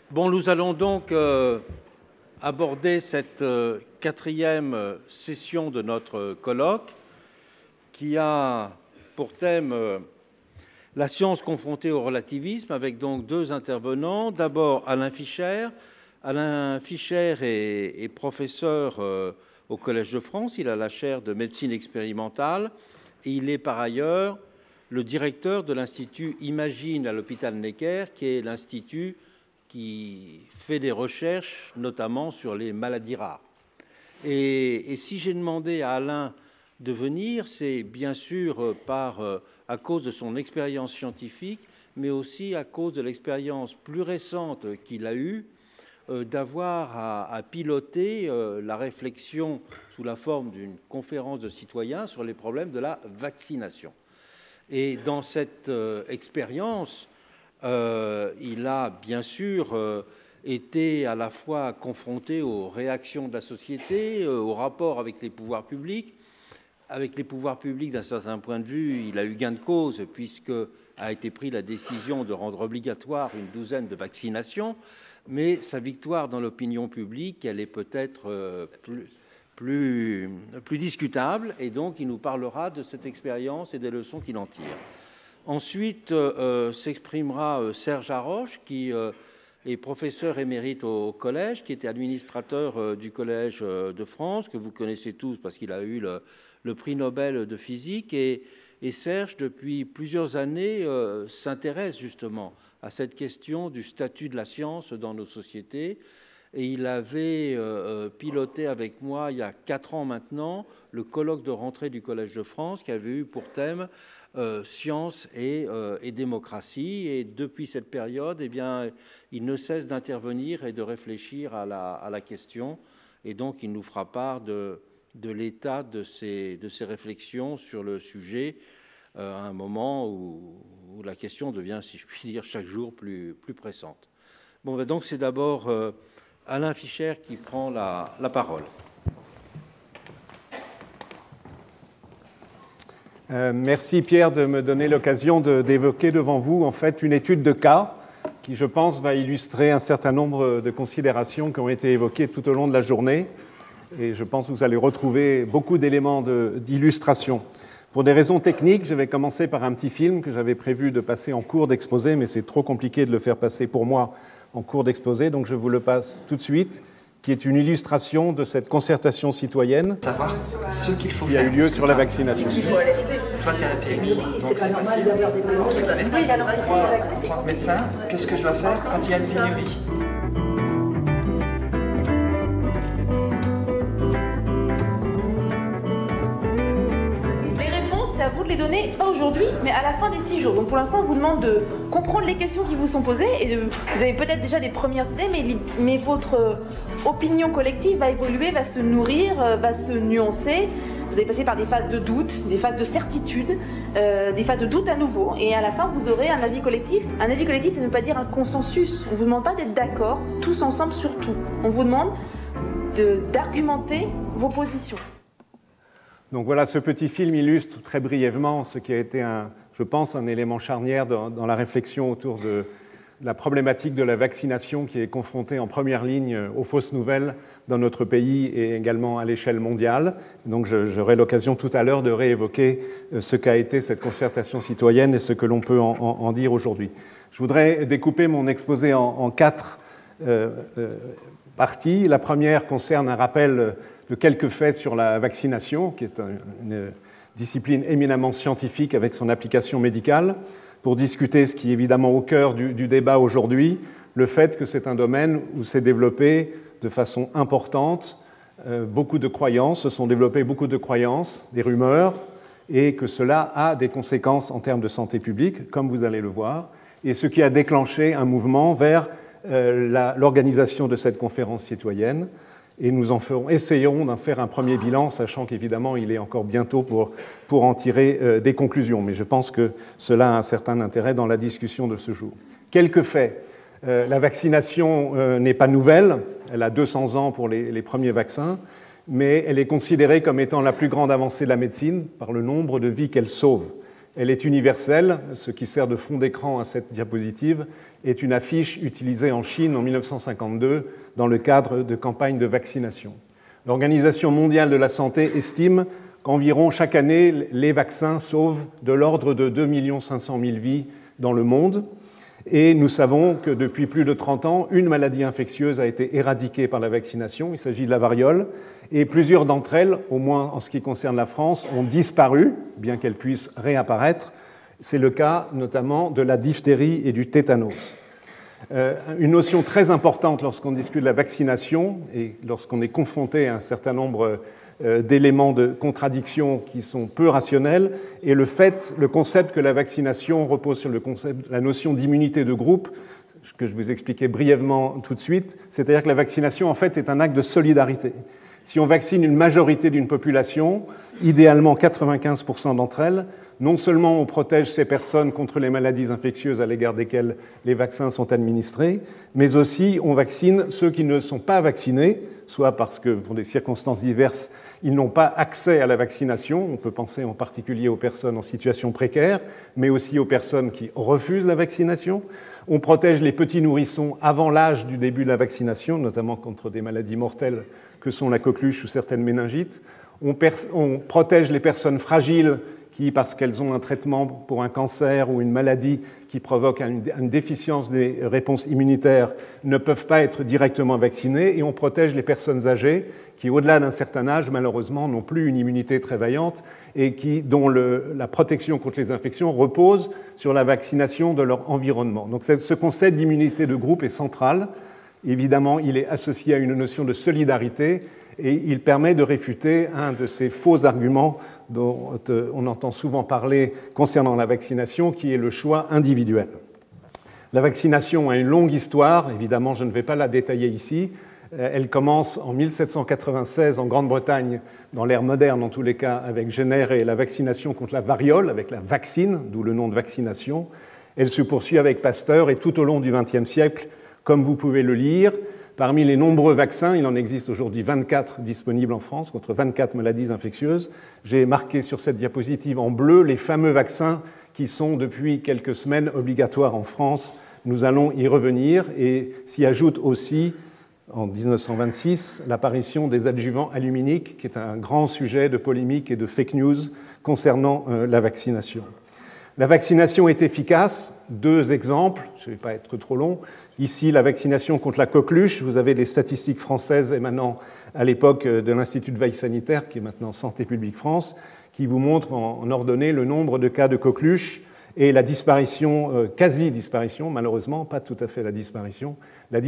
Bon, nous allons donc aborder cette quatrième session de notre colloque qui a pour thème la science confrontée au relativisme, avec donc deux intervenants. D'abord Alain Fischer. Alain Fischer est professeur au Collège de France. Il a la chaire de médecine expérimentale et il est par ailleurs le directeur de l'Institut Imagine à l'hôpital Necker, qui est l'institut qui fait des recherches notamment sur les maladies rares. Et si j'ai demandé à Alain de venir, c'est bien sûr à cause de son expérience scientifique, mais aussi à cause de l'expérience plus récente qu'il a eue d'avoir à piloter la réflexion sous la forme d'une conférence de citoyens sur les problèmes de la vaccination. Et dans cette expérience, il a bien sûr été à la fois confronté aux réactions de la société, au rapport avec les pouvoirs publics. Avec les pouvoirs publics, d'un certain point de vue, il a eu gain de cause puisque a été prise la décision de rendre obligatoire une douzaine de vaccinations, mais sa victoire dans l'opinion publique, elle est peut-être plus discutable, et donc il nous parlera de cette expérience et des leçons qu'il en tire. Ensuite s'exprimera Serge Haroche, qui est professeur émérite au collège, qui était administrateur du Collège de France, que vous connaissez tous parce qu'il a eu le prix Nobel de physique. Et Serge, depuis plusieurs années, s'intéresse justement à cette question du statut de la science dans nos sociétés. Et il avait piloté avec moi, il y a 4 ans maintenant, le colloque de rentrée du Collège de France, qui avait eu pour thème science et démocratie. Et depuis cette période, eh bien, il ne cesse d'intervenir et de réfléchir à la question. Et donc, il nous fera part de l'état de ces réflexions sur le sujet à un moment où la question devient, si je puis dire, chaque jour plus pressante. Bon, ben donc c'est d'abord Alain Fischer qui prend la parole. Merci Pierre de me donner l'occasion d'évoquer devant vous en fait une étude de cas qui, je pense, va illustrer un certain nombre de considérations qui ont été évoquées tout au long de la journée. Et je pense que vous allez retrouver beaucoup d'éléments d'illustration. Pour des raisons techniques, je vais commencer par un petit film que j'avais prévu de passer en cours d'exposé, mais c'est trop compliqué de le faire passer pour moi en cours d'exposé, donc je vous le passe tout de suite, qui est une illustration de cette concertation citoyenne qui a eu lieu sur la vaccination. Toi, tu es à la PMI, donc c'est facile. Moi, en tant que médecin, qu'est-ce que je dois faire quand il y a une pénurie ? C'est à vous de les donner, pas aujourd'hui, mais à la fin des 6 jours. Donc pour l'instant, on vous demande de comprendre les questions qui vous sont posées. Et vous avez peut-être déjà des premières idées, mais votre opinion collective va évoluer, va se nourrir, va se nuancer. Vous allez passer par des phases de doute, des phases de certitude, des phases de doute à nouveau. Et à la fin, vous aurez un avis collectif. Un avis collectif, c'est ne pas dire un consensus. On ne vous demande pas d'être d'accord, tous ensemble sur tout. On vous demande d'argumenter vos positions. Donc voilà, ce petit film illustre très brièvement ce qui a été, je pense, un élément charnière dans la réflexion autour de la problématique de la vaccination qui est confrontée en première ligne aux fausses nouvelles dans notre pays et également à l'échelle mondiale. Donc j'aurai l'occasion tout à l'heure de réévoquer ce qu'a été cette concertation citoyenne et ce que l'on peut en dire aujourd'hui. Je voudrais découper mon exposé en 4 parties. La première concerne un rappel de quelques faits sur la vaccination, qui est une discipline éminemment scientifique avec son application médicale, pour discuter ce qui est évidemment au cœur du débat aujourd'hui, le fait que c'est un domaine où s'est développé de façon importante beaucoup de croyances, se sont développées beaucoup de croyances, des rumeurs, et que cela a des conséquences en termes de santé publique, comme vous allez le voir, et ce qui a déclenché un mouvement vers l'organisation de cette conférence citoyenne. Et nous essayerons d'en faire un premier bilan, sachant qu'évidemment, il est encore bientôt pour en tirer des conclusions. Mais je pense que cela a un certain intérêt dans la discussion de ce jour. Quelques faits. La vaccination n'est pas nouvelle. Elle a 200 ans pour les premiers vaccins, mais elle est considérée comme étant la plus grande avancée de la médecine par le nombre de vies qu'elle sauve. Elle est universelle. Ce qui sert de fond d'écran à cette diapositive est une affiche utilisée en Chine en 1952 dans le cadre de campagnes de vaccination. L'Organisation mondiale de la santé estime qu'environ chaque année, les vaccins sauvent de l'ordre de 2 500 000 vies dans le monde. Et nous savons que depuis plus de 30 ans, une maladie infectieuse a été éradiquée par la vaccination. Il s'agit de la variole. Et plusieurs d'entre elles, au moins en ce qui concerne la France, ont disparu, bien qu'elles puissent réapparaître. C'est le cas notamment de la diphtérie et du tétanos. Une notion très importante lorsqu'on discute de la vaccination et lorsqu'on est confronté à un certain nombre d'éléments de contradiction qui sont peu rationnels, et le concept que la vaccination repose sur la notion d'immunité de groupe, que je vous expliquais brièvement tout de suite, c'est-à-dire que la vaccination, en fait, est un acte de solidarité. Si on vaccine une majorité d'une population, idéalement 95% d'entre elles, non seulement on protège ces personnes contre les maladies infectieuses à l'égard desquelles les vaccins sont administrés, mais aussi on vaccine ceux qui ne sont pas vaccinés, soit parce que, pour des circonstances diverses, ils n'ont pas accès à la vaccination. On peut penser en particulier aux personnes en situation précaire, mais aussi aux personnes qui refusent la vaccination. On protège les petits nourrissons avant l'âge du début de la vaccination, notamment contre des maladies mortelles que sont la coqueluche ou certaines méningites. On protège les personnes fragiles qui, parce qu'elles ont un traitement pour un cancer ou une maladie qui provoque une déficience des réponses immunitaires, ne peuvent pas être directement vaccinées. Et on protège les personnes âgées qui, au-delà d'un certain âge, malheureusement, n'ont plus une immunité très vaillante et dont la protection contre les infections repose sur la vaccination de leur environnement. Donc ce concept d'immunité de groupe est central. Évidemment, il est associé à une notion de solidarité et il permet de réfuter un de ces faux arguments dont on entend souvent parler concernant la vaccination, qui est le choix individuel. La vaccination a une longue histoire, évidemment je ne vais pas la détailler ici. Elle commence en 1796 en Grande-Bretagne, dans l'ère moderne en tous les cas, avec Jenner et la vaccination contre la variole, avec la vaccine, d'où le nom de vaccination. Elle se poursuit avec Pasteur et tout au long du XXe siècle, comme vous pouvez le lire, parmi les nombreux vaccins, il en existe aujourd'hui 24 disponibles en France contre 24 maladies infectieuses. J'ai marqué sur cette diapositive en bleu les fameux vaccins qui sont depuis quelques semaines obligatoires en France. Nous allons y revenir et s'y ajoute aussi, en 1926, l'apparition des adjuvants aluminiques, qui est un grand sujet de polémique et de fake news concernant la vaccination. La vaccination est efficace. 2 exemples, je ne vais pas être trop long. Ici, la vaccination contre la coqueluche. Vous avez les statistiques françaises émanant à l'époque de l'Institut de veille sanitaire, qui est maintenant Santé publique France, qui vous montre en ordonnée le nombre de cas de coqueluche et la disparition, quasi-disparition, malheureusement, pas tout à fait la disparition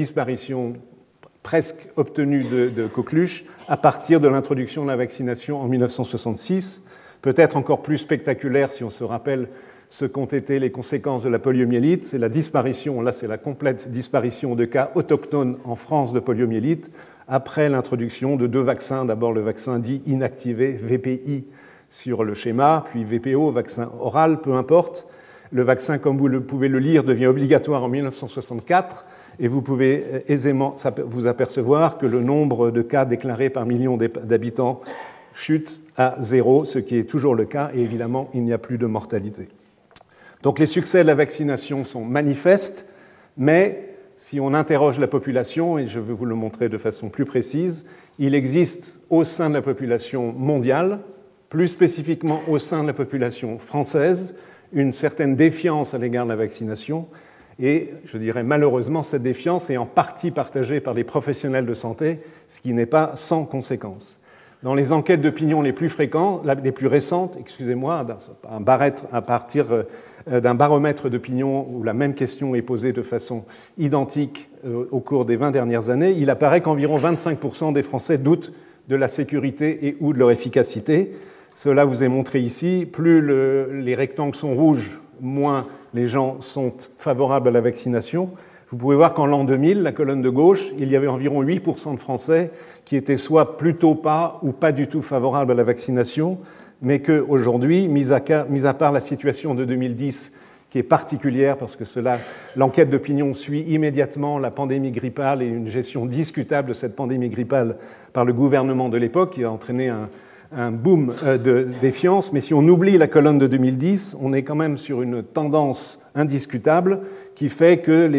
presque obtenue de coqueluche à partir de l'introduction de la vaccination en 1966. Peut-être encore plus spectaculaire si on se rappelle ce qu'ont été les conséquences de la poliomyélite, c'est la disparition, là c'est la complète disparition de cas autochtones en France de poliomyélite, après l'introduction de 2 vaccins, d'abord le vaccin dit inactivé, VPI, sur le schéma, puis VPO, vaccin oral, peu importe. Le vaccin, comme vous pouvez le lire, devient obligatoire en 1964, et vous pouvez aisément vous apercevoir que le nombre de cas déclarés par million d'habitants chute à 0, ce qui est toujours le cas, et évidemment, il n'y a plus de mortalité. Donc les succès de la vaccination sont manifestes, mais si on interroge la population, et je vais vous le montrer de façon plus précise, il existe au sein de la population mondiale, plus spécifiquement au sein de la population française, une certaine défiance à l'égard de la vaccination, et je dirais malheureusement cette défiance est en partie partagée par les professionnels de santé, ce qui n'est pas sans conséquence. Dans les enquêtes d'opinion les plus récentes, à partir d'un baromètre d'opinion où la même question est posée de façon identique au cours des 20 dernières années, il apparaît qu'environ 25% des Français doutent de la sécurité et ou de leur efficacité. Cela vous est montré ici. Plus les rectangles sont rouges, moins les gens sont favorables à la vaccination. Vous pouvez voir qu'en l'an 2000, la colonne de gauche, il y avait environ 8% de Français qui étaient soit plutôt pas ou pas du tout favorables à la vaccination, mais qu'aujourd'hui, mis à part la situation de 2010, qui est particulière parce que l'enquête d'opinion suit immédiatement la pandémie grippale et une gestion discutable de cette pandémie grippale par le gouvernement de l'époque, qui a entraîné un boom de défiance, mais si on oublie la colonne de 2010, on est quand même sur une tendance indiscutable qui fait que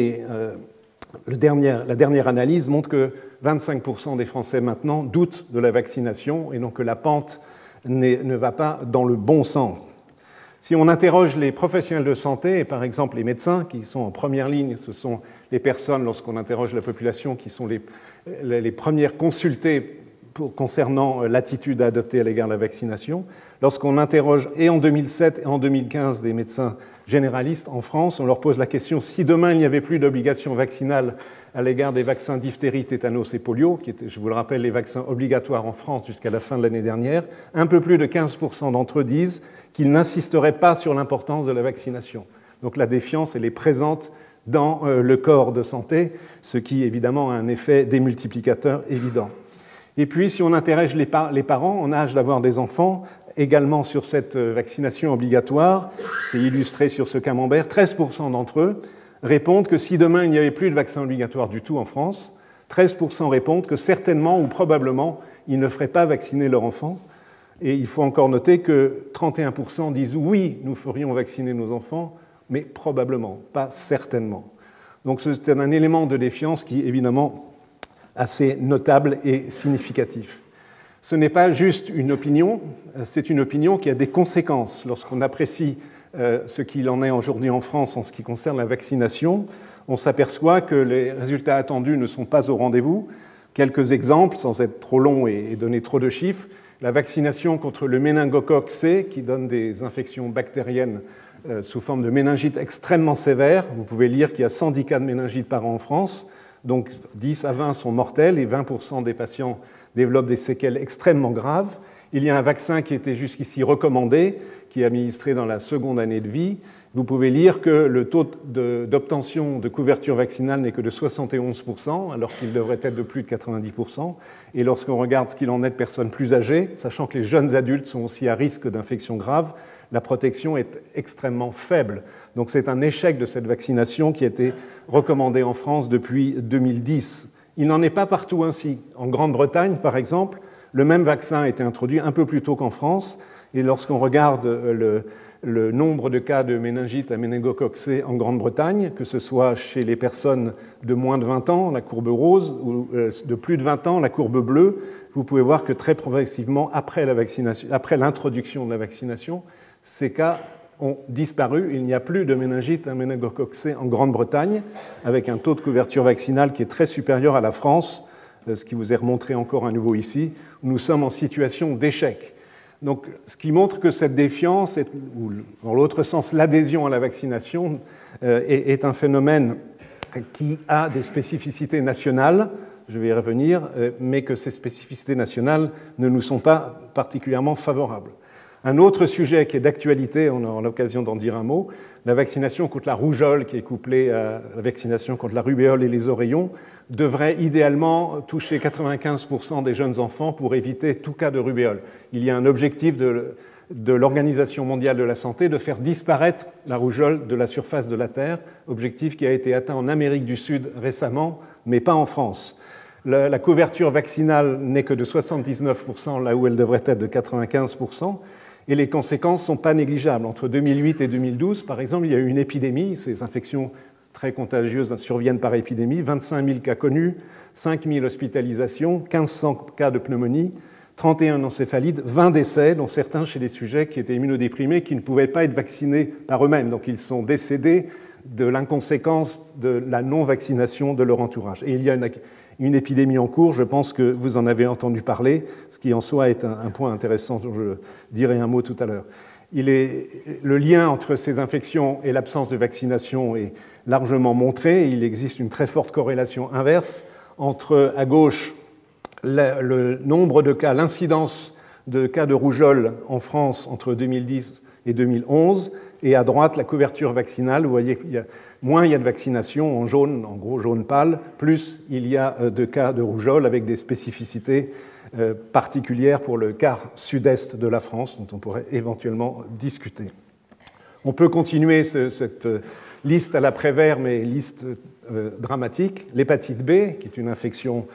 la dernière analyse montre que 25% des Français maintenant doutent de la vaccination et donc que la pente ne va pas dans le bon sens. Si on interroge les professionnels de santé, et par exemple les médecins qui sont en première ligne, ce sont les personnes, lorsqu'on interroge la population, qui sont les premières consultées concernant l'attitude à adopter à l'égard de la vaccination. Lorsqu'on interroge, et en 2007 et en 2015, des médecins généralistes en France, on leur pose la question si demain il n'y avait plus d'obligation vaccinale à l'égard des vaccins diphtérie, tétanos et polio, qui étaient, je vous le rappelle, les vaccins obligatoires en France jusqu'à la fin de l'année dernière, un peu plus de 15% d'entre eux disent qu'ils n'insisteraient pas sur l'importance de la vaccination. Donc la défiance, elle est présente dans le corps de santé, ce qui évidemment a un effet démultiplicateur évident. Et puis, si on interroge les parents en âge d'avoir des enfants, également sur cette vaccination obligatoire, c'est illustré sur ce camembert, 13% d'entre eux répondent que si demain il n'y avait plus de vaccin obligatoire du tout en France, 13% répondent que certainement ou probablement ils ne feraient pas vacciner leur enfant. Et il faut encore noter que 31% disent oui, nous ferions vacciner nos enfants, mais probablement, pas certainement. Donc c'est un élément de défiance qui, évidemment, assez notable et significatif. Ce n'est pas juste une opinion, c'est une opinion qui a des conséquences. Lorsqu'on apprécie ce qu'il en est aujourd'hui en France en ce qui concerne la vaccination, on s'aperçoit que les résultats attendus ne sont pas au rendez-vous. Quelques exemples, sans être trop long et donner trop de chiffres. La vaccination contre le méningocoque C, qui donne des infections bactériennes sous forme de méningite extrêmement sévère. Vous pouvez lire qu'il y a 110 cas de méningite par an en France. Donc 10 à 20 sont mortels et 20% des patients développent des séquelles extrêmement graves. Il y a un vaccin qui était jusqu'ici recommandé, qui est administré dans la seconde année de vie. Vous pouvez lire que le taux d'obtention de couverture vaccinale n'est que de 71%, alors qu'il devrait être de plus de 90%. Et lorsqu'on regarde ce qu'il en est de personnes plus âgées, sachant que les jeunes adultes sont aussi à risque d'infections graves, la protection est extrêmement faible. Donc c'est un échec de cette vaccination qui a été recommandée en France depuis 2010. Il n'en est pas partout ainsi. En Grande-Bretagne, par exemple, le même vaccin a été introduit un peu plus tôt qu'en France. Et lorsqu'on regarde le nombre de cas de méningite à méningocoque C en Grande-Bretagne, que ce soit chez les personnes de moins de 20 ans, la courbe rose, ou de plus de 20 ans, la courbe bleue, vous pouvez voir que très progressivement, après l'introduction de la vaccination, ces cas ont disparu. Il n'y a plus de méningite à méningocoque C en Grande-Bretagne, avec un taux de couverture vaccinale qui est très supérieur à la France, ce qui vous est remontré encore à nouveau ici, où nous sommes en situation d'échec. Donc, ce qui montre que cette défiance, ou dans l'autre sens, l'adhésion à la vaccination, est un phénomène qui a des spécificités nationales, je vais y revenir, mais que ces spécificités nationales ne nous sont pas particulièrement favorables. Un autre sujet qui est d'actualité, on aura l'occasion d'en dire un mot, la vaccination contre la rougeole, qui est couplée à la vaccination contre la rubéole et les oreillons, devrait idéalement toucher 95% des jeunes enfants pour éviter tout cas de rubéole. Il y a un objectif de l'Organisation mondiale de la santé de faire disparaître la rougeole de la surface de la Terre, objectif qui a été atteint en Amérique du Sud récemment, mais pas en France. La couverture vaccinale n'est que de 79%, là où elle devrait être de 95%. Et les conséquences ne sont pas négligeables. Entre 2008 et 2012, par exemple, il y a eu une épidémie. Ces infections très contagieuses surviennent par épidémie. 25 000 cas connus, 5 000 hospitalisations, 1500 cas de pneumonie, 31 encéphalites, 20 décès, dont certains chez des sujets qui étaient immunodéprimés, qui ne pouvaient pas être vaccinés par eux-mêmes. Donc ils sont décédés de l'inconséquence de la non-vaccination de leur entourage. Et il y a une épidémie en cours, je pense que vous en avez entendu parler, ce qui en soi est un point intéressant dont je dirai un mot tout à l'heure. Le lien entre ces infections et l'absence de vaccination est largement montré. Il existe une très forte corrélation inverse entre, à gauche, le nombre de cas, l'incidence de cas de rougeole en France entre 2010 et 2011, et à droite, la couverture vaccinale. Vous voyez qu'il y a moins il y a de vaccination en jaune, en gros jaune pâle, plus il y a de cas de rougeole avec des spécificités particulières pour le quart sud-est de la France, dont on pourrait éventuellement discuter. On peut continuer cette liste à la Prévert, mais liste dramatique. L'hépatite B, qui est une infection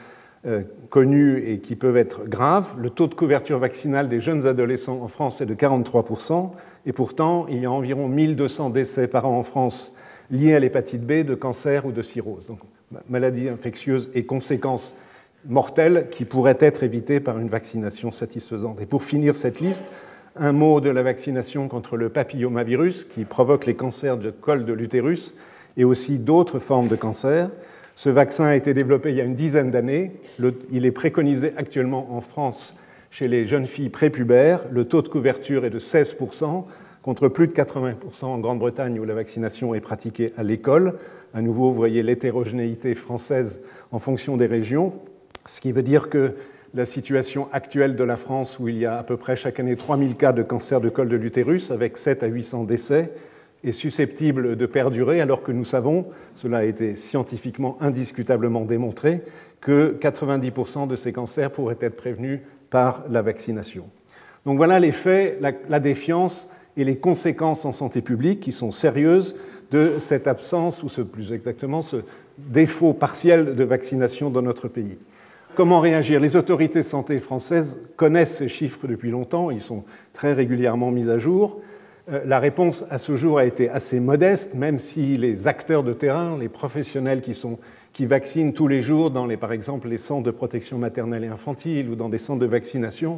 connus et qui peuvent être graves. Le taux de couverture vaccinale des jeunes adolescents en France est de 43%, et pourtant, il y a environ 1200 décès par an en France liés à l'hépatite B, de cancer ou de cirrhose. Donc, maladies infectieuses et conséquences mortelles qui pourraient être évitées par une vaccination satisfaisante. Et pour finir cette liste, un mot de la vaccination contre le papillomavirus qui provoque les cancers du col de l'utérus et aussi d'autres formes de cancer. Ce vaccin a été développé il y a une dizaine d'années. Il est préconisé actuellement en France chez les jeunes filles prépubères. Le taux de couverture est de 16%, contre plus de 80% en Grande-Bretagne où la vaccination est pratiquée à l'école. À nouveau, vous voyez l'hétérogénéité française en fonction des régions, ce qui veut dire que la situation actuelle de la France, où il y a à peu près chaque année 3000 cas de cancer de col de l'utérus, avec 7 à 800 décès, est susceptible de perdurer, alors que nous savons, cela a été scientifiquement indiscutablement démontré, que 90% de ces cancers pourraient être prévenus par la vaccination. Donc voilà les faits, la défiance et les conséquences en santé publique qui sont sérieuses de cette absence, ou plus exactement ce défaut partiel de vaccination dans notre pays. Comment réagir? Les autorités de santé françaises connaissent ces chiffres depuis longtemps, ils sont très régulièrement mis à jour. La réponse à ce jour a été assez modeste, même si les acteurs de terrain, les professionnels qui vaccinent tous les jours dans par exemple les centres de protection maternelle et infantile ou dans des centres de vaccination,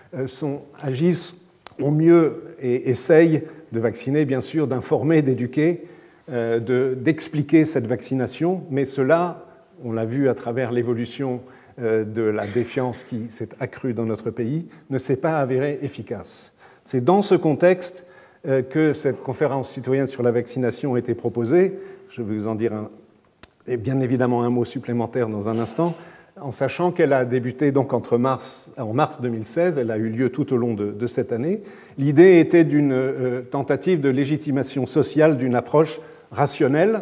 agissent au mieux et essayent de vacciner, bien sûr, d'informer, d'éduquer, d'expliquer cette vaccination, mais cela, on l'a vu à travers l'évolution de la défiance qui s'est accrue dans notre pays, ne s'est pas avéré efficace. C'est dans ce contexte que cette conférence citoyenne sur la vaccination a été proposée. Je vais vous en dire bien évidemment un mot supplémentaire dans un instant, en sachant qu'elle a débuté donc en mars 2016, elle a eu lieu tout au long de cette année. L'idée était d'une tentative de légitimation sociale d'une approche rationnelle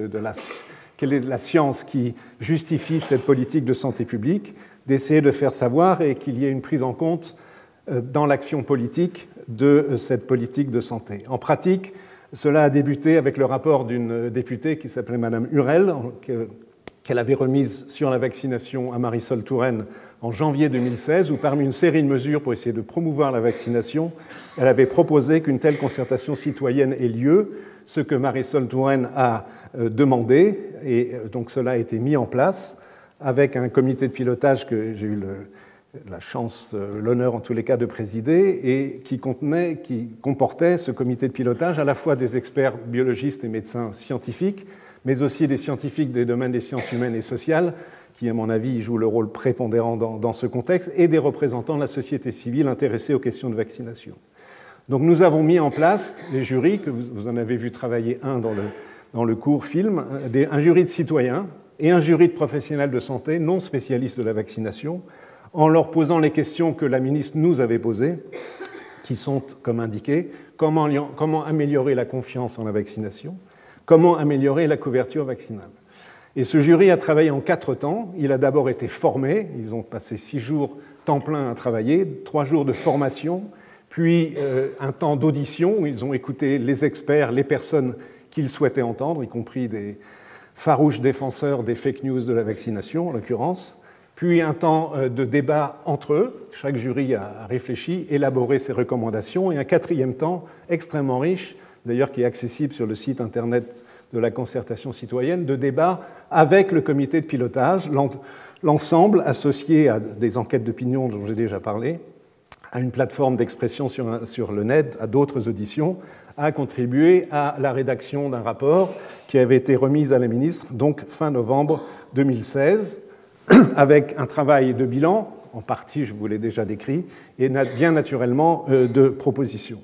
quelle est la science qui justifie cette politique de santé publique, d'essayer de faire savoir et qu'il y ait une prise en compte dans l'action politique de cette politique de santé. En pratique, cela a débuté avec le rapport d'une députée qui s'appelait Madame Hurel, qu'elle avait remise sur la vaccination à Marisol Touraine en janvier 2016, où parmi une série de mesures pour essayer de promouvoir la vaccination, elle avait proposé qu'une telle concertation citoyenne ait lieu, ce que Marisol Touraine a demandé, et donc cela a été mis en place avec un comité de pilotage que j'ai eu la chance, l'honneur en tous les cas de présider, et qui comportait ce comité de pilotage à la fois des experts biologistes et médecins scientifiques, mais aussi des scientifiques des domaines des sciences humaines et sociales, qui, à mon avis, jouent le rôle prépondérant dans ce contexte, et des représentants de la société civile intéressés aux questions de vaccination. Donc nous avons mis en place les jurys, que vous en avez vu travailler un dans le court film, un jury de citoyens et un jury de professionnels de santé non spécialistes de la vaccination, en leur posant les questions que la ministre nous avait posées, qui sont, comme indiqué, comment améliorer la confiance en la vaccination, comment améliorer la couverture vaccinale. Et ce jury a travaillé en 4 temps. Il a d'abord été formé, ils ont passé 6 jours temps plein à travailler, 3 jours de formation, puis un temps d'audition où ils ont écouté les experts, les personnes qu'ils souhaitaient entendre, y compris des farouches défenseurs des fake news de la vaccination, en l'occurrence, puis un temps de débat entre eux. Chaque jury a réfléchi, élaboré ses recommandations, et un 4e temps extrêmement riche, d'ailleurs qui est accessible sur le site internet de la concertation citoyenne, de débat avec le comité de pilotage, l'ensemble associé à des enquêtes d'opinion dont j'ai déjà parlé, à une plateforme d'expression sur le net, à d'autres auditions, a contribué à la rédaction d'un rapport qui avait été remis à la ministre, donc fin novembre 2016, avec un travail de bilan, en partie je vous l'ai déjà décrit, et bien naturellement de propositions.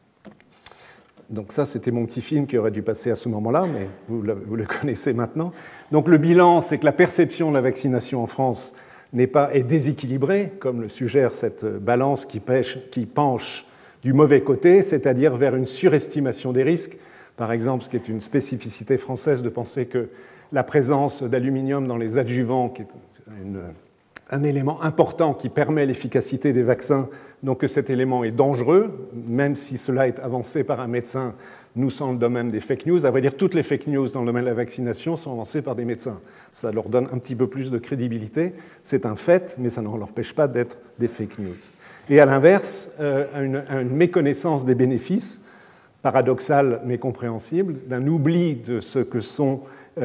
Donc ça, c'était mon petit film qui aurait dû passer à ce moment-là, mais vous le connaissez maintenant. Donc le bilan, c'est que la perception de la vaccination en France est déséquilibrée, comme le suggère cette balance qui penche du mauvais côté, c'est-à-dire vers une surestimation des risques. Par exemple, ce qui est une spécificité française de penser que la présence d'aluminium dans les adjuvants, qui est un élément important qui permet l'efficacité des vaccins, donc que cet élément est dangereux, même si cela est avancé par un médecin, nous sommes le domaine des fake news. À vrai dire, toutes les fake news dans le domaine de la vaccination sont avancées par des médecins. Ça leur donne un petit peu plus de crédibilité. C'est un fait, mais ça ne leur empêche pas d'être des fake news. Et à l'inverse, une méconnaissance des bénéfices, paradoxale mais compréhensible, d'un oubli de ce que sont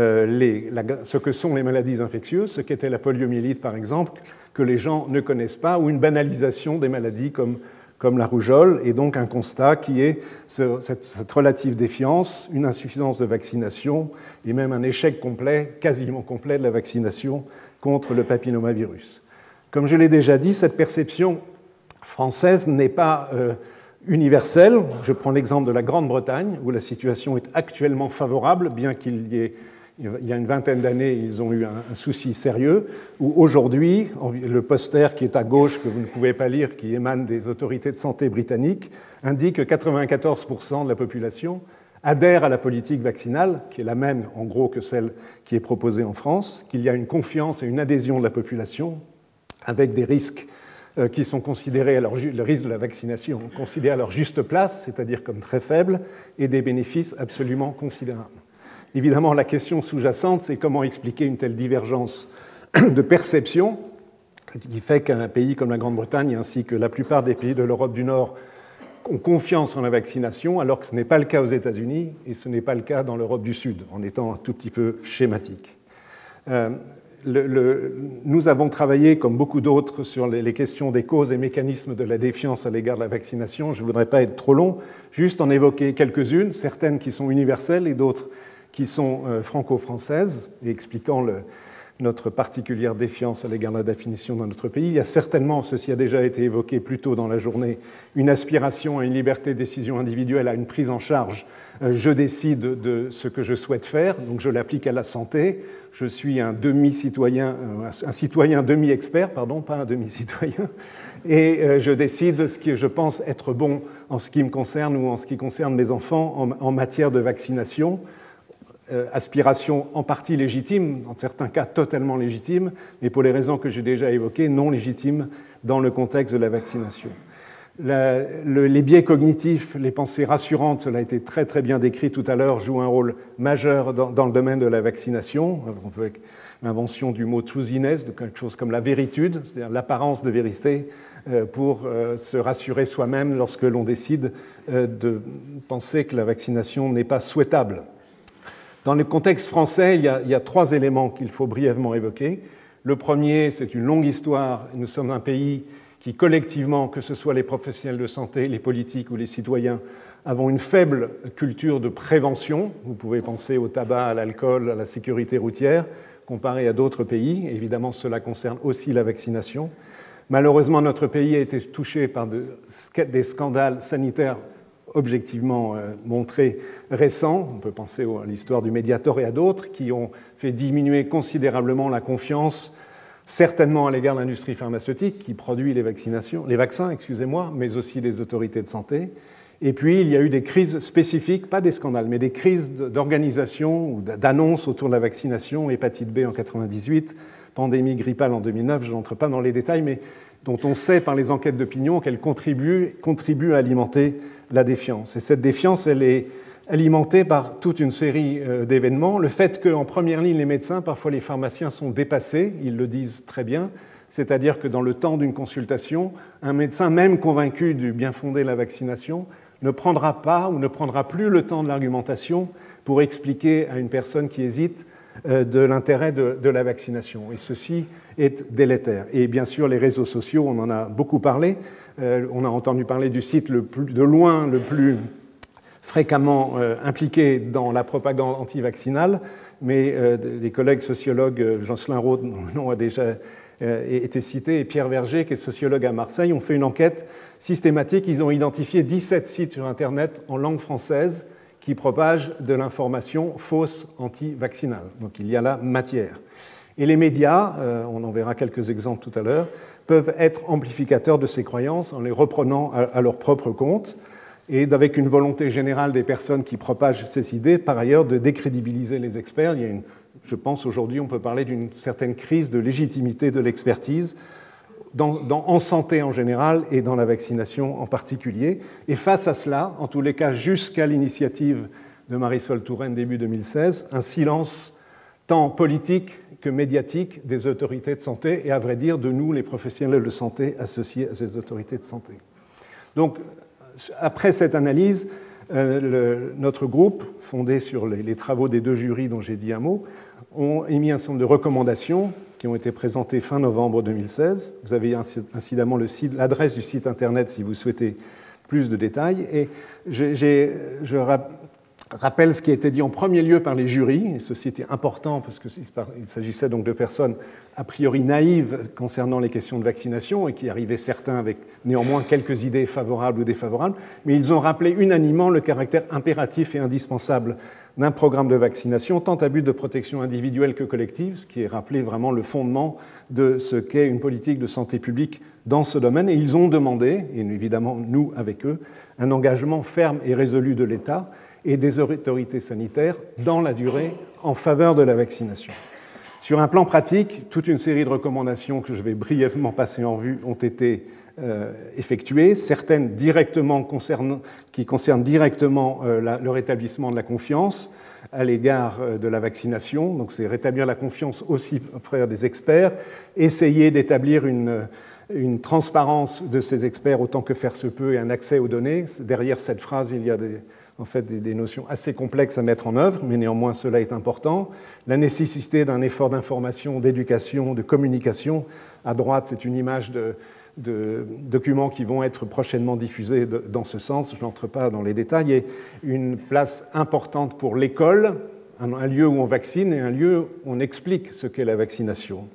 les maladies infectieuses, ce qu'était la poliomyélite par exemple, que les gens ne connaissent pas, ou une banalisation des maladies comme la rougeole, et donc un constat qui est cette relative défiance, une insuffisance de vaccination, et même un échec complet, quasiment complet de la vaccination contre le papillomavirus. Comme je l'ai déjà dit, cette perception française n'est pas universelle. Je prends l'exemple de la Grande-Bretagne, où la situation est actuellement favorable, bien qu'il y a une vingtaine d'années, ils ont eu un souci sérieux, où aujourd'hui, le poster qui est à gauche, que vous ne pouvez pas lire, qui émane des autorités de santé britanniques, indique que 94% de la population adhère à la politique vaccinale, qui est la même en gros que celle qui est proposée en France, qu'il y a une confiance et une adhésion de la population, avec des risques qui sont considérés, le risque de la vaccination, considérés à leur juste place, c'est-à-dire comme très faibles, et des bénéfices absolument considérables. Évidemment, la question sous-jacente, c'est comment expliquer une telle divergence de perception qui fait qu'un pays comme la Grande-Bretagne, ainsi que la plupart des pays de l'Europe du Nord, ont confiance en la vaccination, alors que ce n'est pas le cas aux États-Unis et ce n'est pas le cas dans l'Europe du Sud, en étant un tout petit peu schématique. Nous avons travaillé, comme beaucoup d'autres, sur les questions des causes et mécanismes de la défiance à l'égard de la vaccination. Je ne voudrais pas être trop long, juste en évoquer quelques-unes, certaines qui sont universelles et d'autres qui sont franco-françaises, et expliquant notre particulière défiance à l'égard de la définition dans notre pays. Il y a certainement, ceci a déjà été évoqué plus tôt dans la journée, une aspiration à une liberté de décision individuelle, à une prise en charge. Je décide de ce que je souhaite faire, donc je l'applique à la santé. Je suis un demi-citoyen, un citoyen demi-expert, pardon, pas un demi-citoyen, et je décide de ce que je pense être bon en ce qui me concerne ou en ce qui concerne mes enfants en matière de vaccination. Aspiration en partie légitime, dans certains cas totalement légitime, mais pour les raisons que j'ai déjà évoquées, non légitime dans le contexte de la vaccination. Les biais cognitifs, les pensées rassurantes, cela a été très très bien décrit tout à l'heure, jouent un rôle majeur dans le domaine de la vaccination. On peut avec l'invention du mot truthiness, de quelque chose comme la véritude, c'est-à-dire l'apparence de vérité, pour se rassurer soi-même lorsque l'on décide de penser que la vaccination n'est pas souhaitable. Dans le contexte français, il y a trois éléments qu'il faut brièvement évoquer. Le premier, c'est une longue histoire. Nous sommes un pays qui, collectivement, que ce soit les professionnels de santé, les politiques ou les citoyens, avons une faible culture de prévention. Vous pouvez penser au tabac, à l'alcool, à la sécurité routière, comparé à d'autres pays. Évidemment, cela concerne aussi la vaccination. Malheureusement, notre pays a été touché par des scandales sanitaires objectivement montrés récents. On peut penser à l'histoire du Mediator et à d'autres qui ont fait diminuer considérablement la confiance, certainement à l'égard de l'industrie pharmaceutique qui produit les vaccins, mais aussi des autorités de santé. Et puis, il y a eu des crises spécifiques, pas des scandales, mais des crises d'organisation ou d'annonces autour de la vaccination, hépatite B en 1998, pandémie grippale en 2009, je n'entre pas dans les détails, mais dont on sait par les enquêtes d'opinion qu'elle contribue à alimenter la défiance. Et cette défiance, elle est alimentée par toute une série d'événements. Le fait qu'en première ligne, les médecins, parfois les pharmaciens, sont dépassés, ils le disent très bien, c'est-à-dire que dans le temps d'une consultation, un médecin, même convaincu du bien fondé de la vaccination, ne prendra pas ou ne prendra plus le temps de l'argumentation pour expliquer à une personne qui hésite de l'intérêt de la vaccination. Et ceci est délétère. Et bien sûr, les réseaux sociaux, on en a beaucoup parlé. On a entendu parler du site le plus fréquemment impliqué dans la propagande anti-vaccinale, mais les collègues sociologues, Jocelyn Roth, dont le nom a déjà été cité, et Pierre Verger, qui est sociologue à Marseille, ont fait une enquête systématique. Ils ont identifié 17 sites sur Internet en langue française qui propagent de l'information fausse anti-vaccinale. Donc il y a là matière. Et les médias, on en verra quelques exemples tout à l'heure, peuvent être amplificateurs de ces croyances en les reprenant à leur propre compte et avec une volonté générale des personnes qui propagent ces idées, par ailleurs, de décrédibiliser les experts. Il y a une je pense aujourd'hui on peut parler d'une certaine crise de légitimité de l'expertise en santé en général et dans la vaccination en particulier. Et face à cela, en tous les cas jusqu'à l'initiative de Marisol Touraine début 2016, un silence tant politique que médiatique des autorités de santé et à vrai dire de nous, les professionnels de santé associés à ces autorités de santé. Donc, après cette analyse, notre groupe, fondé sur les travaux des 2 jurys dont j'ai dit un mot, ont émis un certain nombre de recommandations qui ont été présentées fin novembre 2016. Vous avez incidemment l'adresse du site internet si vous souhaitez plus de détails. Et je rappelle ce qui a été dit en premier lieu par les jurys, et ceci était important parce qu'il s'agissait donc de personnes a priori naïves concernant les questions de vaccination et qui arrivaient certains avec néanmoins quelques idées favorables ou défavorables, mais ils ont rappelé unanimement le caractère impératif et indispensable d'un programme de vaccination, tant à but de protection individuelle que collective, ce qui est rappelé vraiment le fondement de ce qu'est une politique de santé publique dans ce domaine. Et ils ont demandé, et évidemment nous avec eux, un engagement ferme et résolu de l'État et des autorités sanitaires dans la durée en faveur de la vaccination. Sur un plan pratique, toute une série de recommandations que je vais brièvement passer en vue ont été effectuées, certaines directement qui concernent directement le rétablissement de la confiance à l'égard de la vaccination. Donc c'est rétablir la confiance aussi auprès des experts, essayer d'établir une transparence de ces experts autant que faire se peut et un accès aux données. Derrière cette phrase, il y a des notions assez complexes à mettre en œuvre, mais néanmoins cela est important. La nécessité d'un effort d'information, d'éducation, de communication. À droite, c'est une image de documents qui vont être prochainement diffusés dans ce sens. Je n'entre pas dans les détails. Et une place importante pour l'école, un lieu où on vaccine et un lieu où on explique ce qu'est la vaccination.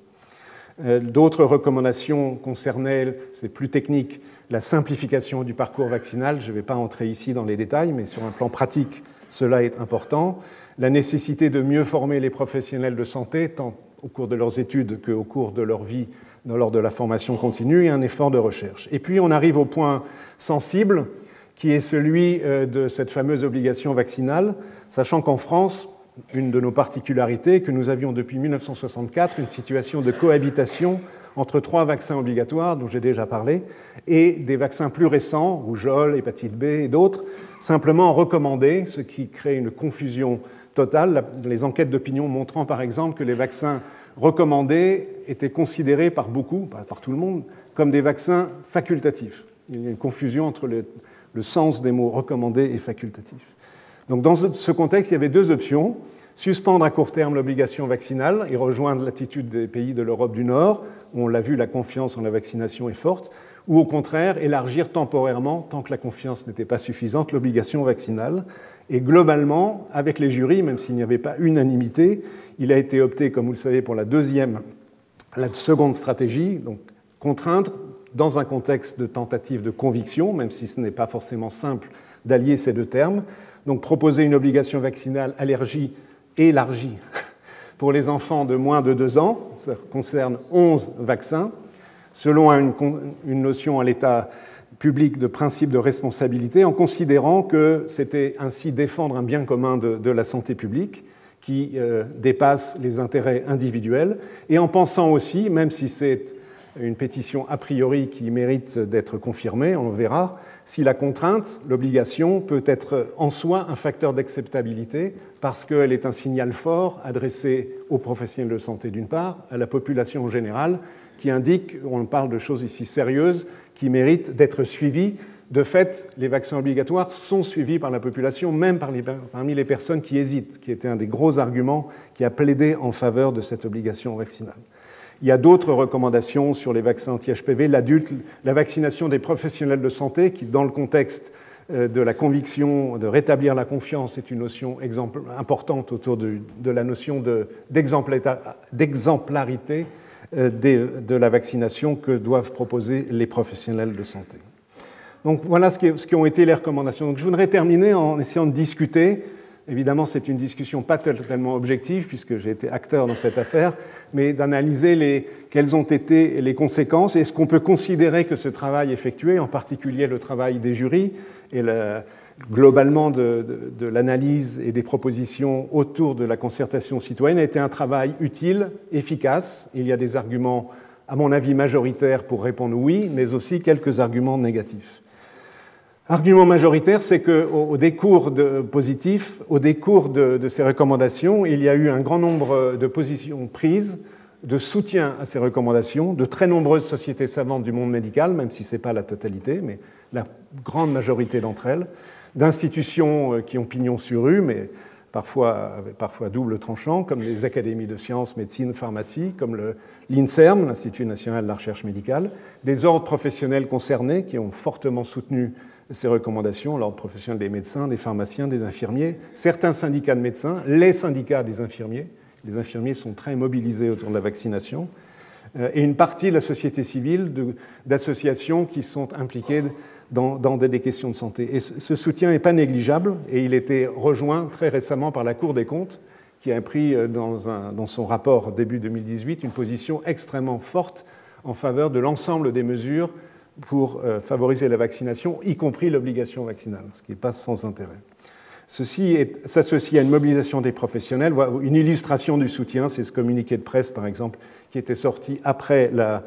D'autres recommandations concernaient, c'est plus technique, la simplification du parcours vaccinal. Je ne vais pas entrer ici dans les détails, mais sur un plan pratique, cela est important. La nécessité de mieux former les professionnels de santé, tant au cours de leurs études qu'au cours de leur vie, lors de la formation continue, et un effort de recherche. Et puis on arrive au point sensible, qui est celui de cette fameuse obligation vaccinale, sachant qu'en France, une de nos particularités est que nous avions depuis 1964 une situation de cohabitation entre 3 vaccins obligatoires, dont j'ai déjà parlé, et des vaccins plus récents, rougeole, hépatite B et d'autres, simplement recommandés, ce qui crée une confusion totale. Les enquêtes d'opinion montrant par exemple que les vaccins recommandés étaient considérés par beaucoup, pas par tout le monde, comme des vaccins facultatifs. Il y a une confusion entre le sens des mots recommandés et facultatifs. Donc dans ce contexte, il y avait 2 options. Suspendre à court terme l'obligation vaccinale et rejoindre l'attitude des pays de l'Europe du Nord, où on l'a vu, la confiance en la vaccination est forte, ou au contraire, élargir temporairement, tant que la confiance n'était pas suffisante, l'obligation vaccinale. Et globalement, avec les jurys, même s'il n'y avait pas unanimité, il a été opté, comme vous le savez, pour la seconde stratégie, donc contraindre dans un contexte de tentative de conviction, même si ce n'est pas forcément simple d'allier ces 2 termes. Donc proposer une obligation vaccinale élargie pour les enfants de moins de 2 ans, ça concerne 11 vaccins, selon une notion à l'état public de principe de responsabilité, en considérant que c'était ainsi défendre un bien commun de la santé publique qui dépasse les intérêts individuels, et en pensant aussi, même si c'est une pétition a priori qui mérite d'être confirmée, on verra, si la contrainte, l'obligation, peut être en soi un facteur d'acceptabilité parce qu'elle est un signal fort adressé aux professionnels de santé d'une part, à la population en général, qui indique, on parle de choses ici sérieuses, qui méritent d'être suivies. De fait, les vaccins obligatoires sont suivis par la population, même parmi les personnes qui hésitent, qui était un des gros arguments qui a plaidé en faveur de cette obligation vaccinale. Il y a d'autres recommandations sur les vaccins anti-HPV, l'adulte, la vaccination des professionnels de santé, qui, dans le contexte de la conviction de rétablir la confiance, est une notion importante autour de la notion d'exemplarité de la vaccination que doivent proposer les professionnels de santé. Donc voilà ce qui ont été les recommandations. Donc je voudrais terminer en essayant de discuter. Évidemment, c'est une discussion pas totalement objective, puisque j'ai été acteur dans cette affaire, mais d'analyser quelles ont été les conséquences et est-ce qu'on peut considérer que ce travail effectué, en particulier le travail des jurys et globalement de l'analyse et des propositions autour de la concertation citoyenne a été un travail utile, efficace. Il y a des arguments, à mon avis, majoritaires pour répondre oui, mais aussi quelques arguments négatifs. Argument majoritaire, c'est qu'au décours positif, au décours de ces recommandations, il y a eu un grand nombre de positions prises, de soutien à ces recommandations, de très nombreuses sociétés savantes du monde médical, même si ce n'est pas la totalité, mais la grande majorité d'entre elles, d'institutions qui ont pignon sur rue, mais parfois double tranchant, comme les académies de sciences, médecine, pharmacie, comme l'INSERM, l'Institut national de la recherche médicale, des ordres professionnels concernés qui ont fortement soutenu ces recommandations, l'ordre professionnel des médecins, des pharmaciens, des infirmiers, certains syndicats de médecins, les syndicats des infirmiers. Les infirmiers sont très mobilisés autour de la vaccination, et une partie de la société civile, d'associations qui sont impliquées dans des questions de santé. Et ce soutien n'est pas négligeable, et il était rejoint très récemment par la Cour des comptes, qui a pris dans son rapport début 2018 une position extrêmement forte en faveur de l'ensemble des mesures pour favoriser la vaccination, y compris l'obligation vaccinale, ce qui n'est pas sans intérêt. Ceci s'associe à une mobilisation des professionnels. Une illustration du soutien, c'est ce communiqué de presse, par exemple, qui était sorti après la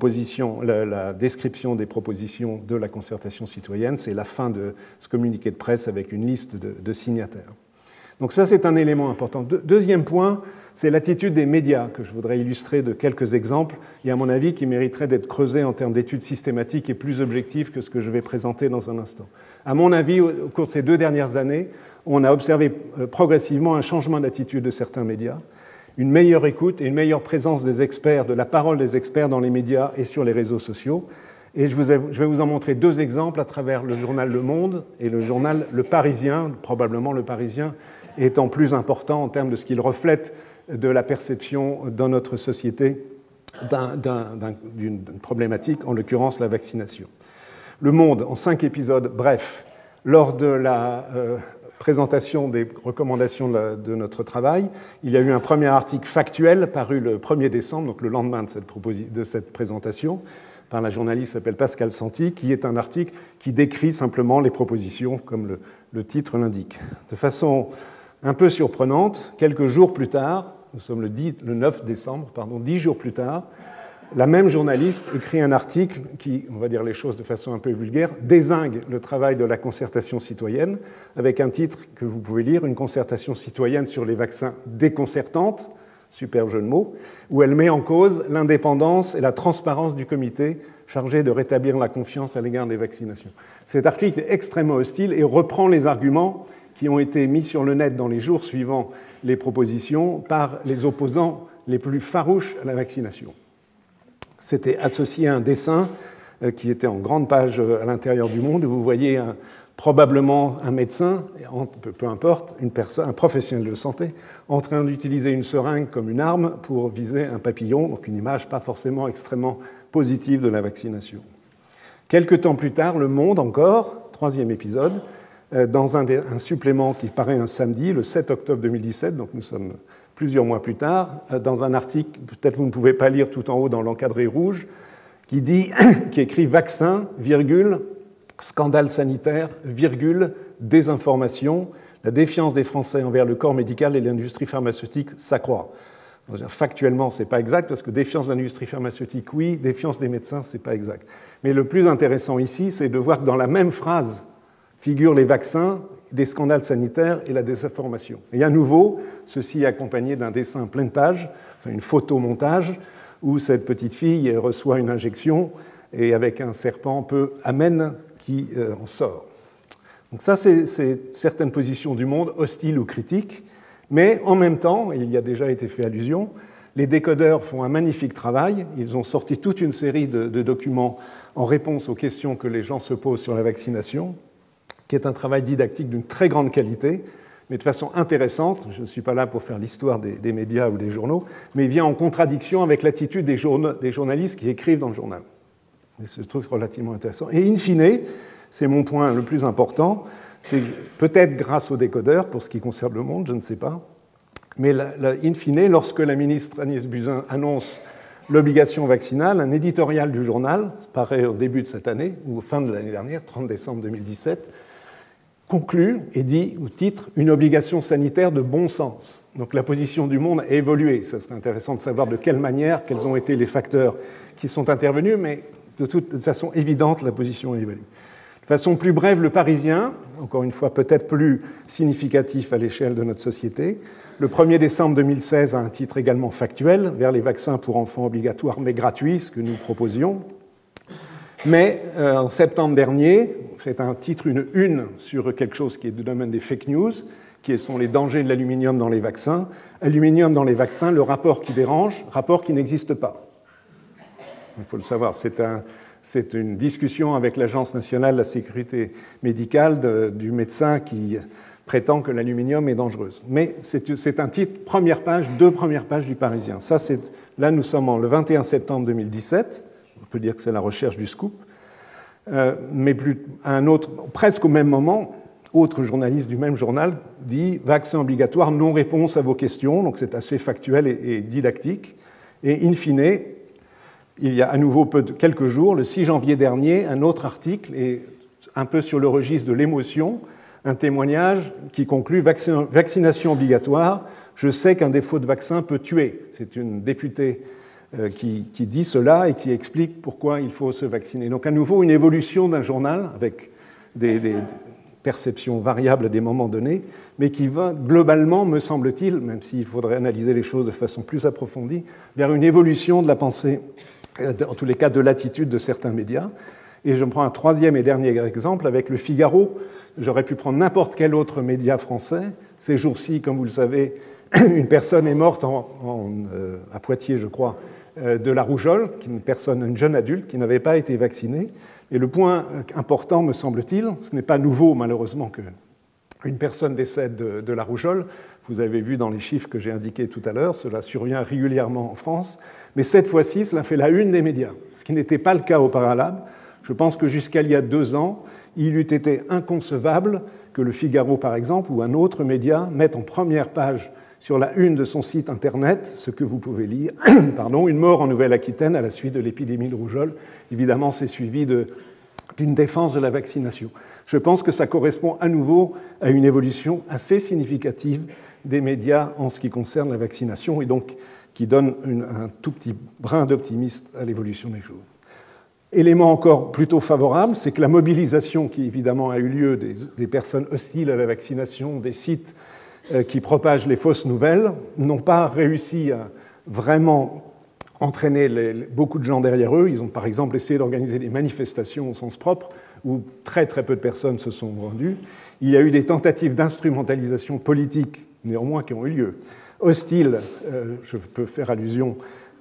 description des propositions de la concertation citoyenne. C'est la fin de ce communiqué de presse avec une liste de signataires. Donc ça, c'est un élément important. Deuxième point, c'est l'attitude des médias, que je voudrais illustrer de quelques exemples, et à mon avis qui mériterait d'être creusé en termes d'études systématiques et plus objectives que ce que je vais présenter dans un instant. À mon avis, au cours de ces 2 dernières années, on a observé progressivement un changement d'attitude de certains médias, une meilleure écoute et une meilleure présence des experts, de la parole des experts dans les médias et sur les réseaux sociaux. Et je vais vous en montrer 2 exemples à travers le journal Le Monde et le journal Le Parisien, probablement Le Parisien étant plus important en termes de ce qu'il reflète de la perception dans notre société d'une problématique, en l'occurrence la vaccination. Le Monde, en 5 épisodes brefs, lors de la présentation des recommandations de notre travail, il y a eu un premier article factuel paru le 1er décembre, donc le lendemain de cette présentation, par la journaliste qui s'appelle Pascale Santi, qui est un article qui décrit simplement les propositions, comme le titre l'indique. De façon un peu surprenante, quelques jours plus tard, nous sommes le 9 décembre, 10 jours plus tard, la même journaliste écrit un article qui, on va dire les choses de façon un peu vulgaire, dézingue le travail de la concertation citoyenne, avec un titre que vous pouvez lire, « Une concertation citoyenne sur les vaccins déconcertante », superbe jeu de mots, où elle met en cause l'indépendance et la transparence du comité chargé de rétablir la confiance à l'égard des vaccinations. Cet article est extrêmement hostile et reprend les arguments qui ont été mis sur le net dans les jours suivant les propositions par les opposants les plus farouches à la vaccination. C'était associé à un dessin qui était en grande page à l'intérieur du Monde, où vous voyez probablement un médecin, peu importe, un professionnel de santé, en train d'utiliser une seringue comme une arme pour viser un papillon, donc une image pas forcément extrêmement positive de la vaccination. Quelque temps plus tard, Le Monde encore, 3e épisode, dans un supplément qui paraît un samedi, le 7 octobre 2017, donc nous sommes plusieurs mois plus tard, dans un article, peut-être vous ne pouvez pas lire tout en haut dans l'encadré rouge, qui écrit « Vaccin, virgule, scandale sanitaire, virgule, désinformation, la défiance des Français envers le corps médical et l'industrie pharmaceutique s'accroît ». Factuellement, ce n'est pas exact, parce que défiance de l'industrie pharmaceutique, oui, défiance des médecins, ce n'est pas exact. Mais le plus intéressant ici, c'est de voir que dans la même phrase figurent les vaccins, des scandales sanitaires et la désinformation. Et à nouveau, ceci est accompagné d'un dessin plein de pages, enfin une photomontage, où cette petite fille reçoit une injection et avec un serpent peu amène qui en sort. Donc ça, c'est certaines positions du Monde hostiles ou critiques, mais en même temps, et il y a déjà été fait allusion, les décodeurs font un magnifique travail. Ils ont sorti toute une série de documents en réponse aux questions que les gens se posent sur la vaccination, qui est un travail didactique d'une très grande qualité, mais de façon intéressante. Je ne suis pas là pour faire l'histoire des médias ou des journaux, mais il vient en contradiction avec l'attitude des journalistes qui écrivent dans le journal. Et je trouve relativement intéressant. Et in fine, c'est mon point le plus important, c'est peut-être grâce aux décodeurs, pour ce qui concerne Le Monde, je ne sais pas, mais in fine, lorsque la ministre Agnès Buzyn annonce l'obligation vaccinale, un éditorial du journal, ça paraît au début de cette année, ou fin de l'année dernière, 30 décembre 2017, conclut et dit au titre une obligation sanitaire de bon sens. Donc la position du monde a évolué. Ça serait intéressant de savoir de quelle manière, quels ont été les facteurs qui sont intervenus, mais de toute façon évidente, la position a évolué. De façon plus brève, le Parisien, encore une fois peut-être plus significatif à l'échelle de notre société, le 1er décembre 2016 a un titre également factuel, vers les vaccins pour enfants obligatoires mais gratuits, ce que nous proposions. Mais en septembre dernier, c'est un titre, une une sur quelque chose qui est du domaine des fake news, qui sont les dangers de l'aluminium dans les vaccins. Aluminium dans les vaccins, le rapport qui dérange, rapport qui n'existe pas. Il faut le savoir, c'est une discussion avec l'Agence nationale de la sécurité médicale du médecin qui prétend que l'aluminium est dangereuse. Mais c'est un titre, première page, 2 premières pages du Parisien. Là, nous sommes le 21 septembre 2017. On peut dire que c'est la recherche du scoop. Mais un autre, presque au même moment, autre journaliste du même journal dit « Vaccin obligatoire, non-réponse à vos questions ». Donc c'est assez factuel et didactique. Et in fine, il y a à nouveau quelques jours, le 6 janvier dernier, un autre article, et un peu sur le registre de l'émotion, un témoignage qui conclut « Vaccination obligatoire, je sais qu'un défaut de vaccin peut tuer ». C'est une députée qui dit cela et qui explique pourquoi il faut se vacciner. Donc à nouveau, une évolution d'un journal avec des perceptions variables à des moments donnés, mais qui va globalement, me semble-t-il, même s'il faudrait analyser les choses de façon plus approfondie, vers une évolution de la pensée, en tous les cas de l'attitude de certains médias. Et je prends un troisième et dernier exemple avec Le Figaro. J'aurais pu prendre n'importe quel autre média français. Ces jours-ci, comme vous le savez, une personne est morte à Poitiers, je crois, de la rougeole, une jeune adulte qui n'avait pas été vaccinée. Et le point important, me semble-t-il, ce n'est pas nouveau malheureusement qu'une personne décède de la rougeole. Vous avez vu dans les chiffres que j'ai indiqués tout à l'heure, cela survient régulièrement en France. Mais cette fois-ci, cela fait la une des médias, ce qui n'était pas le cas auparavant. Je pense que jusqu'à il y a 2 ans, il eût été inconcevable que Le Figaro, par exemple, ou un autre média mette en première page sur la une de son site internet, ce que vous pouvez lire, une mort en Nouvelle-Aquitaine à la suite de l'épidémie de rougeole. Évidemment, c'est suivi d'une défense de la vaccination. Je pense que ça correspond à nouveau à une évolution assez significative des médias en ce qui concerne la vaccination et donc qui donne un tout petit brin d'optimisme à l'évolution des choses. Élément encore plutôt favorable, c'est que la mobilisation qui évidemment a eu lieu des personnes hostiles à la vaccination, des sites qui propagent les fausses nouvelles, n'ont pas réussi à vraiment entraîner beaucoup de gens derrière eux. Ils ont par exemple essayé d'organiser des manifestations au sens propre, où très très peu de personnes se sont rendues. Il y a eu des tentatives d'instrumentalisation politique, néanmoins, qui ont eu lieu. Hostiles, je peux faire allusion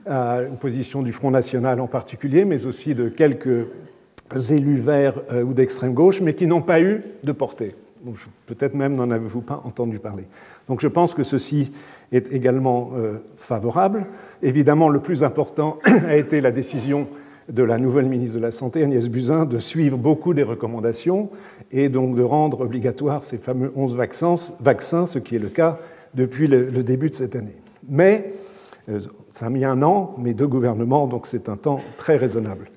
à l'opposition du Front National en particulier, mais aussi de quelques élus verts ou d'extrême gauche, mais qui n'ont pas eu de portée. Peut-être même n'en avez-vous pas entendu parler. Donc je pense que ceci est également favorable. Évidemment, le plus important a été la décision de la nouvelle ministre de la Santé, Agnès Buzyn, de suivre beaucoup des recommandations et donc de rendre obligatoire ces fameux 11 vaccins, ce qui est le cas depuis le début de cette année. Mais ça a mis 1 an, mais 2 gouvernements, donc c'est un temps très raisonnable.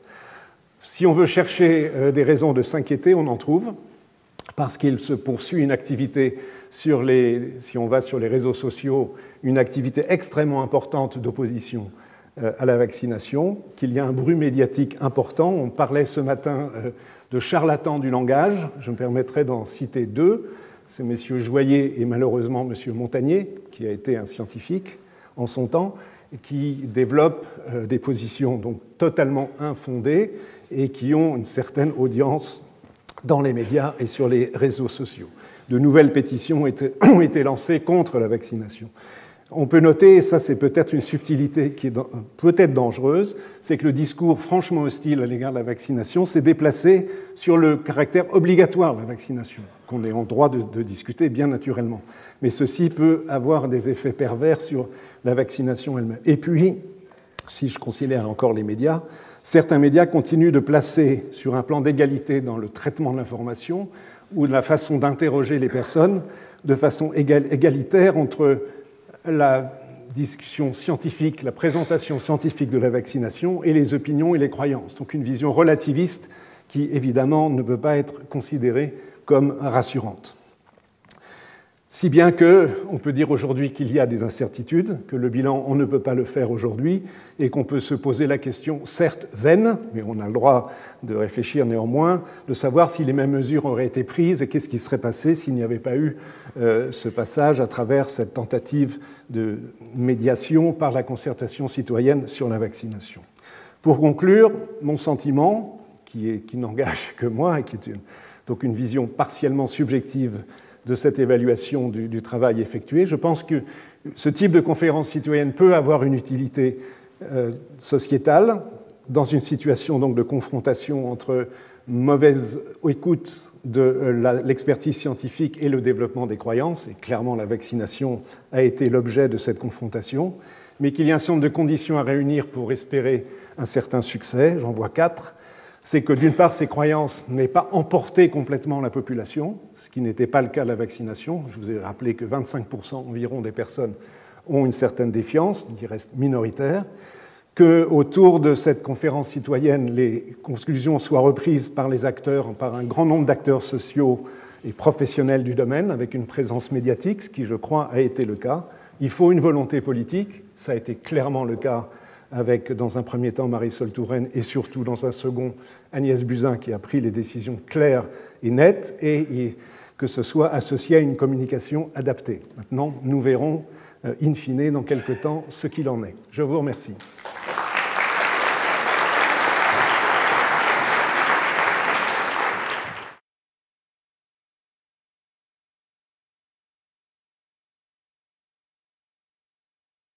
Si on veut chercher des raisons de s'inquiéter, on en trouve, parce qu'il se poursuit une activité si on va sur les réseaux sociaux, une activité extrêmement importante d'opposition à la vaccination, qu'il y a un bruit médiatique important. On parlait ce matin de charlatans du langage. Je me permettrai d'en citer 2. C'est M. Joyer et malheureusement M. Montagnier, qui a été un scientifique en son temps, et qui développent des positions donc totalement infondées et qui ont une certaine audience dans les médias et sur les réseaux sociaux. De nouvelles pétitions ont été lancées contre la vaccination. On peut noter, et ça c'est peut-être une subtilité qui est peut-être dangereuse, c'est que le discours franchement hostile à l'égard de la vaccination s'est déplacé sur le caractère obligatoire de la vaccination, qu'on est en droit de discuter bien naturellement. Mais ceci peut avoir des effets pervers sur la vaccination elle-même. Et puis, si je considère encore les médias, certains médias continuent de placer sur un plan d'égalité dans le traitement de l'information ou de la façon d'interroger les personnes de façon égalitaire entre la discussion scientifique, la présentation scientifique de la vaccination et les opinions et les croyances. Donc une vision relativiste qui, évidemment, ne peut pas être considérée comme rassurante. Si bien qu'on peut dire aujourd'hui qu'il y a des incertitudes, que le bilan, on ne peut pas le faire aujourd'hui, et qu'on peut se poser la question, certes vaine, mais on a le droit de réfléchir néanmoins, de savoir si les mêmes mesures auraient été prises et qu'est-ce qui serait passé s'il n'y avait pas eu ce passage à travers cette tentative de médiation par la concertation citoyenne sur la vaccination. Pour conclure, mon sentiment, qui n'engage que moi, et qui est donc une vision partiellement subjective de cette évaluation du travail effectué. Je pense que ce type de conférence citoyenne peut avoir une utilité sociétale dans une situation donc de confrontation entre mauvaise écoute de l'expertise scientifique et le développement des croyances. Et clairement, la vaccination a été l'objet de cette confrontation, mais qu'il y a un certain nombre de conditions à réunir pour espérer un certain succès. J'en vois 4. C'est que d'une part, ces croyances n'aient pas emporté complètement la population, ce qui n'était pas le cas de la vaccination. Je vous ai rappelé que 25% environ des personnes ont une certaine défiance, qui reste minoritaire, qu'autour de cette conférence citoyenne, les conclusions soient reprises par les acteurs, par un grand nombre d'acteurs sociaux et professionnels du domaine, avec une présence médiatique, ce qui, je crois, a été le cas. Il faut une volonté politique, ça a été clairement le cas avec, dans un premier temps, Marisol Touraine et surtout, dans un second, Agnès Buzyn, qui a pris les décisions claires et nettes, et que ce soit associé à une communication adaptée. Maintenant, nous verrons, in fine, dans quelque temps, ce qu'il en est. Je vous remercie.